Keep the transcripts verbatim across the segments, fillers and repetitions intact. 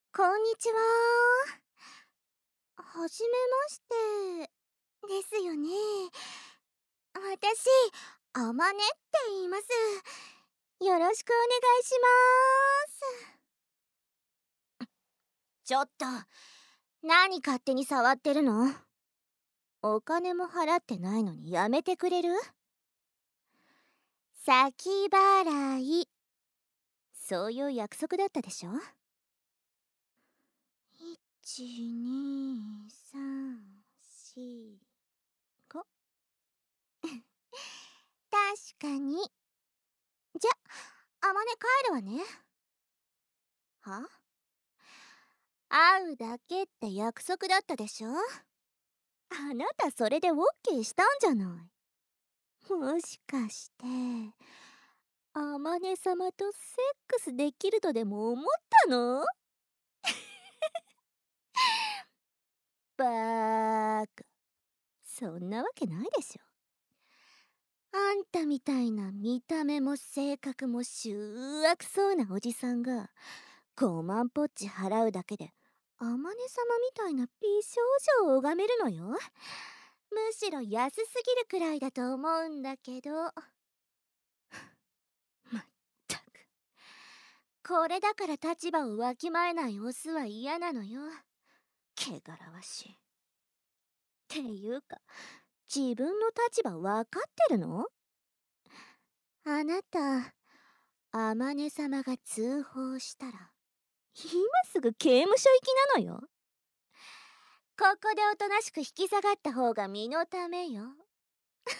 こんにちは。はじめましてですよね。私、あまねって言います。よろしくお願いします。ちょっと、何勝手に触ってるの？お金も払ってないのにやめてくれる？先払い。そういう約束だったでしょ？いち、に、さん、し、ご。確かに。じゃ、あまね帰るわね。は？会うだけって約束だったでしょ？あなたそれでオッケーしたんじゃない。もしかしてあまね様とセックスできるとでも思ったの？バーカ、そんなわけないでしょ。あんたみたいな見た目も性格も醜悪そうなおじさんがごまんポッチ払うだけであまね様みたいな美少女を拝めるのよ。むしろ安すぎるくらいだと思うんだけど。まったく、これだから立場をわきまえないオスは嫌なのよ。汚らわしい。っていうか、自分の立場わかってるの？あなた、あまね様が通報したら今すぐ刑務所行きなのよ。ここでおとなしく引き下がった方が身のためよ。それ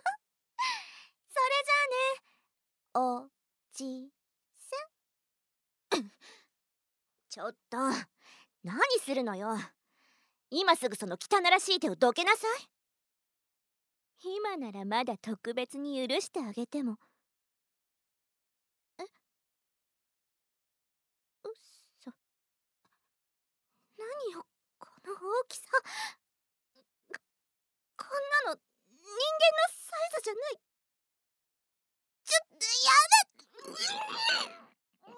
じゃあね、おじさん。ちょっと、何するのよ。今すぐその汚らしい手をどけなさい。今ならまだ特別に許してあげても。え？うっそ。何よ、この大きさ。こんなの人間のサイズじゃない。ちょっとやめ。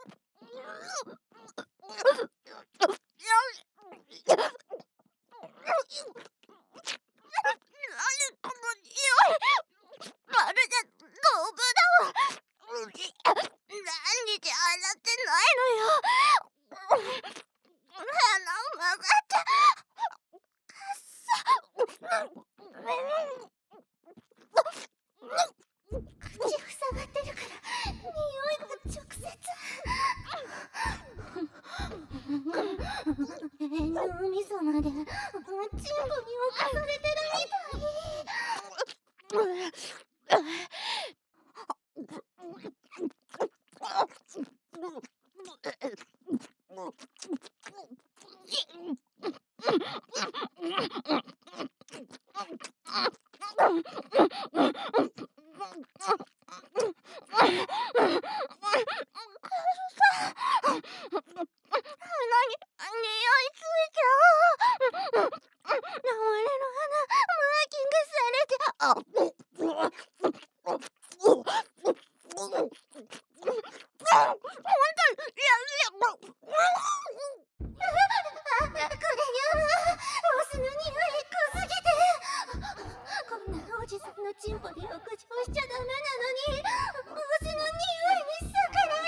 まるでドブだわ。何日洗ってないのよ。鼻曲がってかっさ。口塞がってるから匂いが直接。脳みそまでチンポに侵されてるみたい。チンポで浴場しちゃダメなのに、オスの匂いに逆ら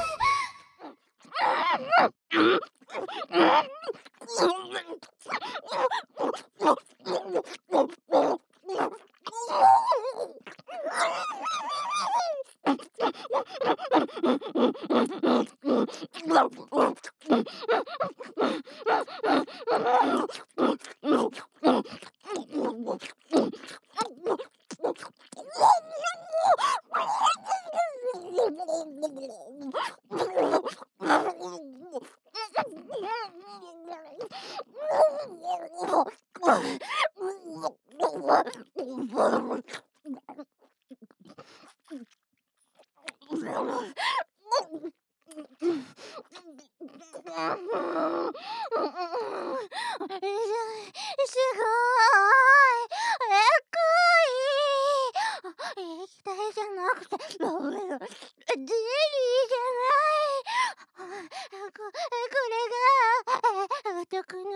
すごいえっくい。液体じゃなくてゼリーじゃない。こ、これが男の人の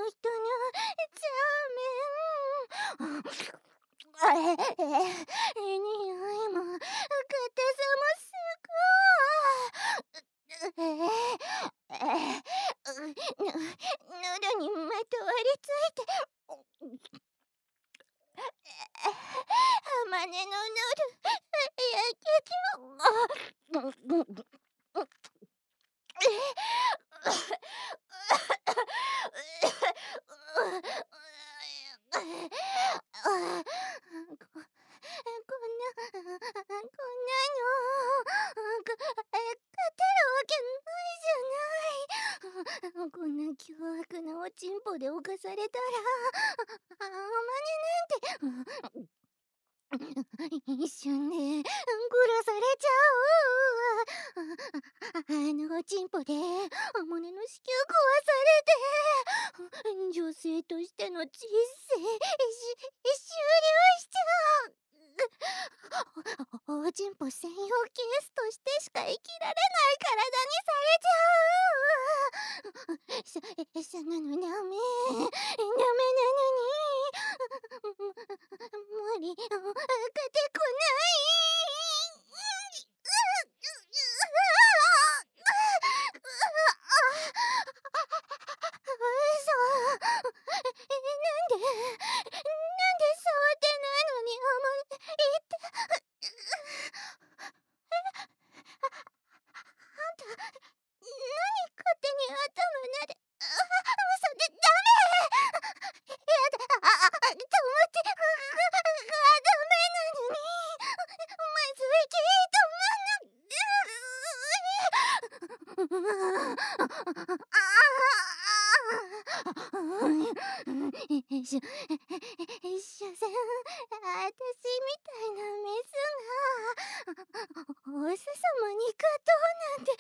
ザーメン。あええ、匂いも硬さもすごい。ええええ、の喉にまとわりついて。甘根の喉焼けちゃう。ここんなこんなのかえ勝てるわけないじゃない。こんな凶悪なおちんぽで侵されたらあまねなんて一瞬で殺されちゃう。あのおちんぽであまねの子宮壊されて女性としての人生し終了しちゃう。おちんぽ専用ケースとしてしか生きられない体にされちゃう。そ、そんなのダメダメなのに無理勝てこないなんでなんで触ってないのにあまり言ってあんた何勝手に頭なで嘘でダメやだと思ってダメなのにまずいけ止まんなしょ、所詮あたしみたいなメスがおすさまに勝とうなんて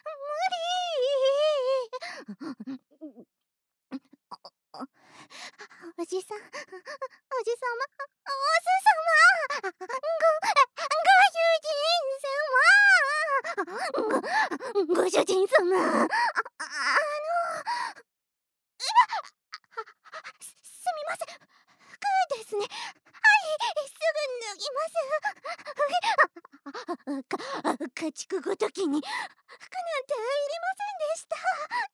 無理。おじさん、おじさま、おすさま、ご、ご主人様、ご、ご主人様、あ、あの、す、すみません、服ですね。はい、すぐ脱ぎます。か、家畜ごときに服なんていりませんでした。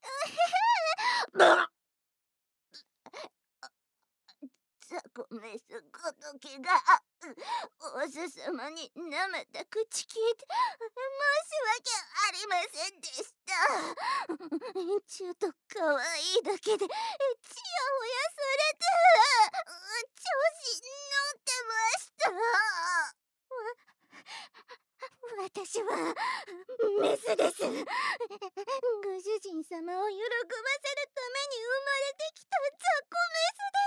ザコメスごときがおすさまになめた口聞いて申し訳ありませんでした。ちょっと可愛いだけでちやほやされて調子乗ってました。わ、私はメスです。ご主人様を喜ばせるために生まれてきたザコメスです。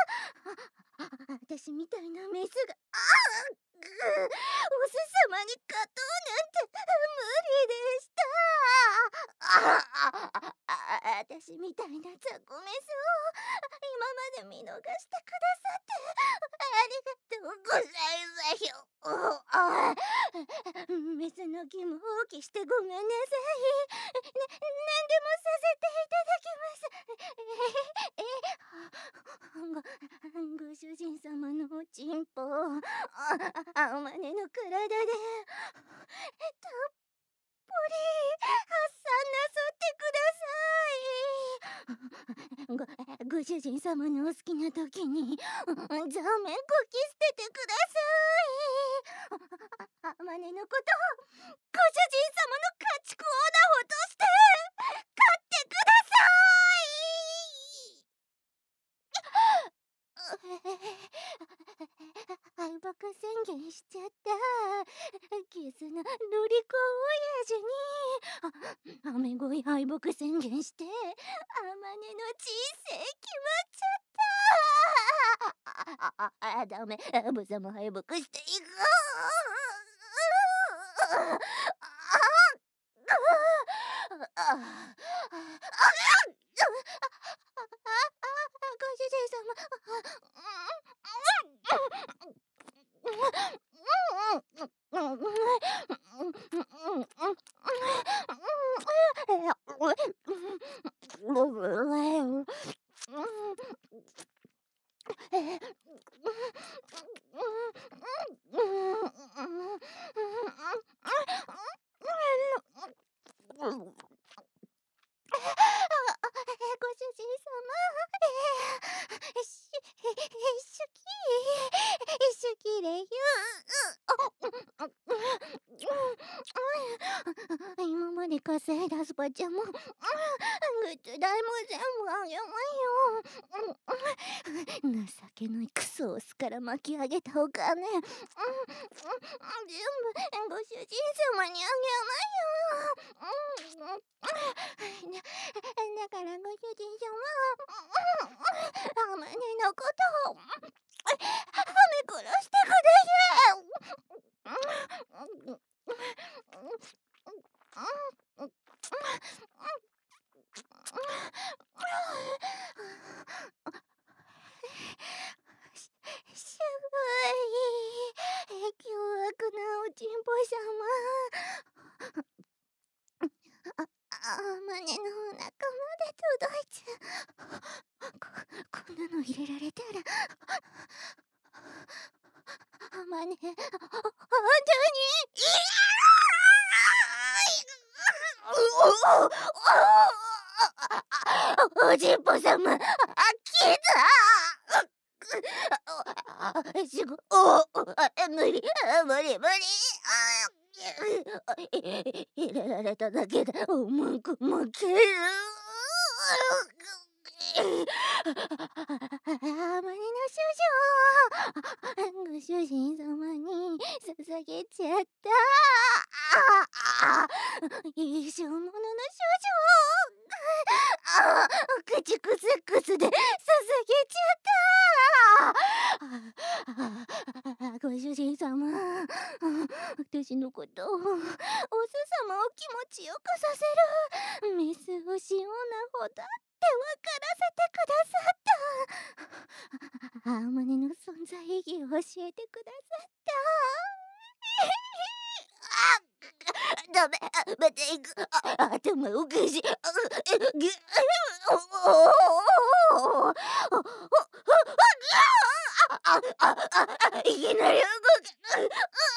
私みたいなメスがあぐおすさまに勝とうなんて無理でした。あ私みたいなザコメスを今まで見逃してくださってありがとうございますよ。あメスの気も放棄してごめんなさい。な、なんでもさせていただきます。え、え、ご、ご主人様のおちんぽをあ、あまねの体でたっぷり発散なさってください。ご、ご主人様のお好きな時にザーメンこき捨ててください。あまねのことご主人様の家畜横断として飼ってください。敗北宣言しちゃった。ゲスなロリコ親父にあアメゴイ敗北宣言してあまねの人生決まっちゃった。あ、あ、あ、ダメ。ブザも敗北していく。ご主人様。 せいだ、スパちゃんも。グッズ代も全部あげまよ。情けないクソオスから巻き上げたお金。全部ご主人様にあげまよ。だからご主人様、あまねのことをはめ殺してください。しゅい、凶悪なおちんぽ様。あ、あまねのお腹まで届いちゃう。こ、こんなの入れられたら、あまね、本当に、いやーおちんぽ様、あ、きたすご、お、無理、無理、無理。入れられただけで重く負ける。あまりの少女、ご主人様に捧げちゃった。一生ものの少女、口くすくすで捧げちゃった。ご主人様、私のことを、おす様を気持ちよくさせるメスをしようなほどって分からせてくださった。あまねの存在意義を教えてくださった。ダメ、また行く。頭おかしい。いきなり動く。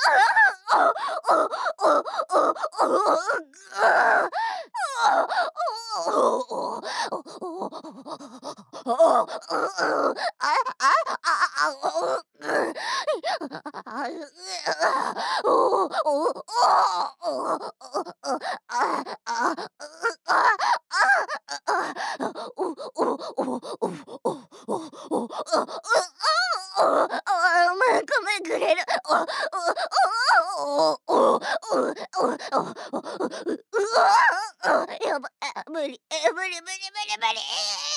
やば、無理、無理、無理、無理、無理。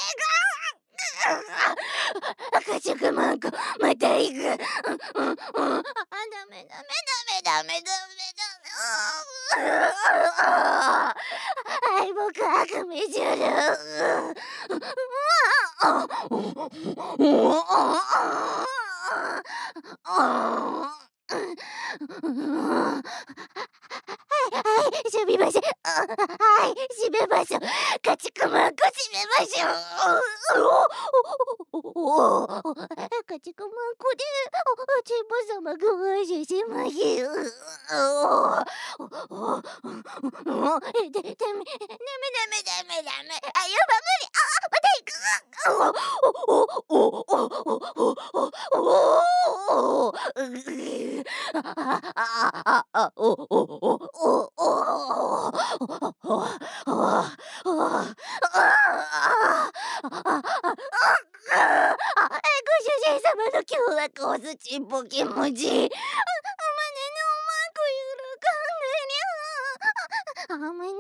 赤色マンコ、また行く。あ、ダメ、ダメ、ダメ、ダメ、ダメ、ダメ。敗北悪夢中だ。はい、閉めましょう。はい、閉めましょう。家畜マンコ閉めましょう。家畜マンコで、おちんぽ様ご安心しましょう。え、で、ダメ、ダメ、ダメ、ダメ、ダメ。あ、やば、無理。あ、また行く。ご主人様の凶悪おすちんぽ気持ち。あまねのおまんこ喜んでりゃ。あまね、みんなの女神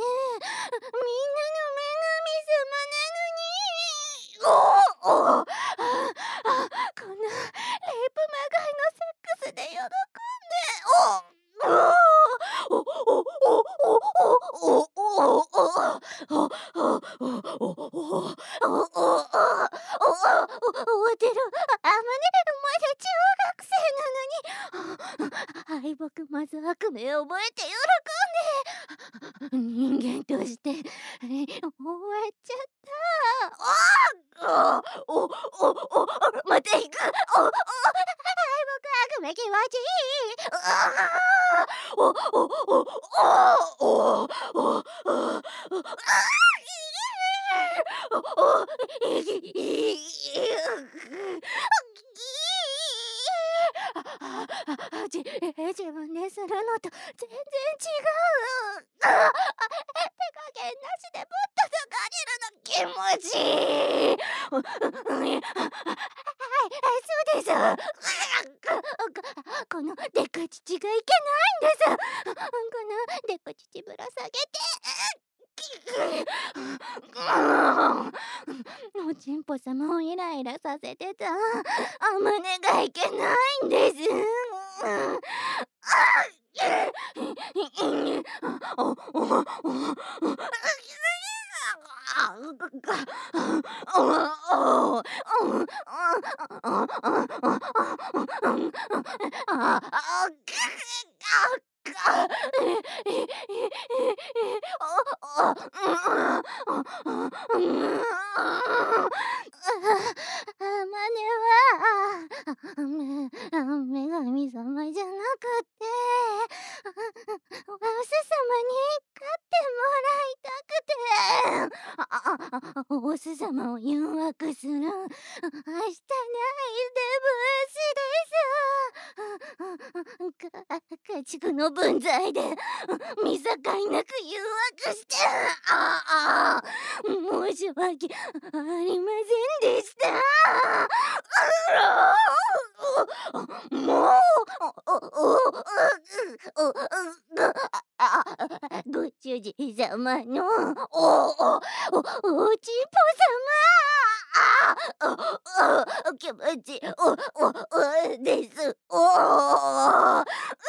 様なのに。おお、こんなレイプまがいのセックスで喜んで。おお。敗北まず悪夢を覚えて喜んで人間として終わっちゃった。おおおおまた行く。おお敗北悪夢気持ちいい。おおおおおお自分でするのと全然違う。手加減なしでぶっ叩かれるの気持ちいい。はいそうです。このデカ乳がいけないんです。このデカ乳ぶら下げておちんぽ様をイライラさせてたお胸がいけないんです。あまねはめ女神様じゃなくておす様に飼ってもらいたくておす様を誘惑する明日ないデブースです。か家畜の分際で見境なく誘惑してああ申し訳ありませんでした。もうご主人様のおおおおちんぽ様気持ちおおですおお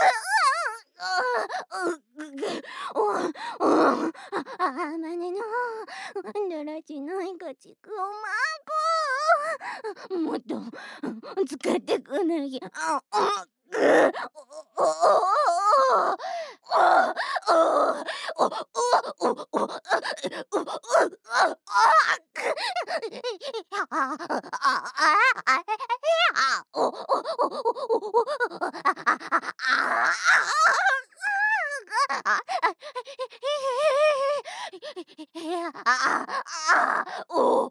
あまねのだらしない家畜をまんこもっと使ってくなぎゃおお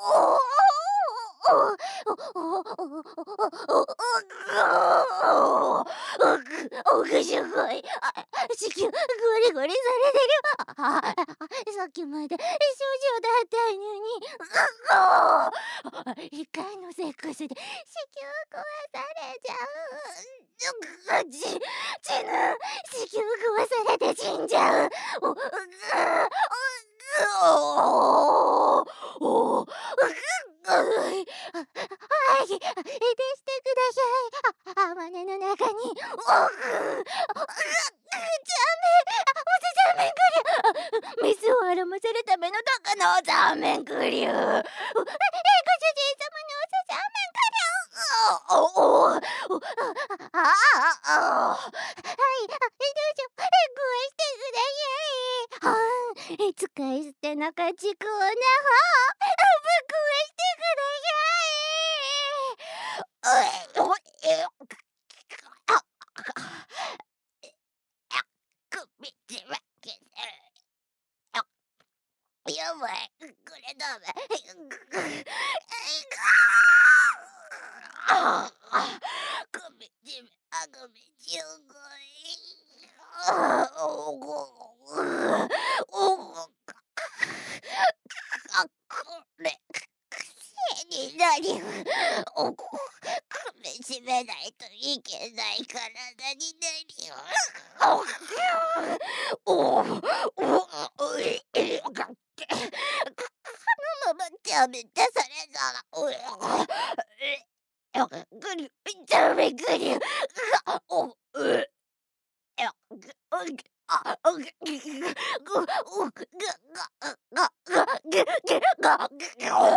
おぐしゅごい子宮ゴリゴリされてる。さっきまで少女だったのに一回のセックスで子宮壊されちゃう。ち死ぬ子宮壊されて死んじゃう。おうおおおはい、してください。あまねの中におぐザメメスをあらませるための鷹のザーメンクリュー。ご主人様のおザーメンクリュー。おおああはいどうぞご愛してください。は使い捨ての家畜をなほぶっ壊してください。やばいこれダメ。首絞めあぐめじゅうごいおごおごあこれ癖になりおご首絞めないといけない体になりおおおおいえがってこのまま食べてされたらおいぐりダメぐりおうやぐあぐぐぐぐががぐぐがぐ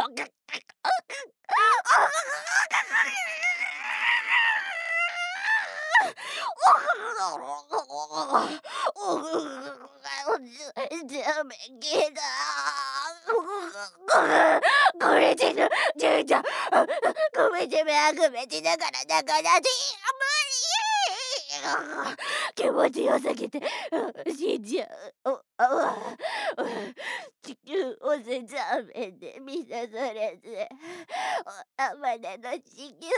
これでのじゅうじゃごめんじめあぐめしながらだからで気持ちよすぎて死んじゃう。地球をせざめで見さされずあまねの地球喜んで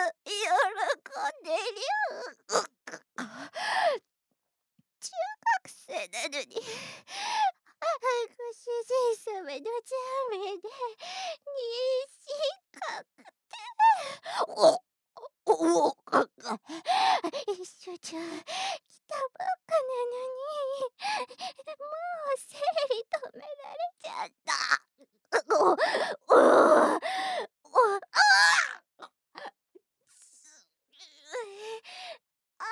る。中学生なのにご主人様の邪命で妊娠確定。おおお所長、来たばっかなのに、もう生理止められちゃった。おおおおあすあ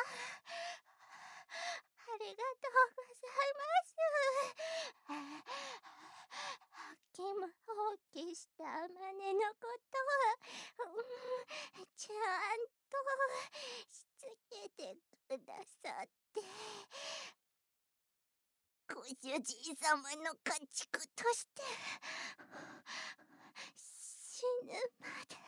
ありがとうございます。気も放棄したあまねのことは、うん、ちゃんとしつけてくださって、ご主人様の家畜として死ぬまで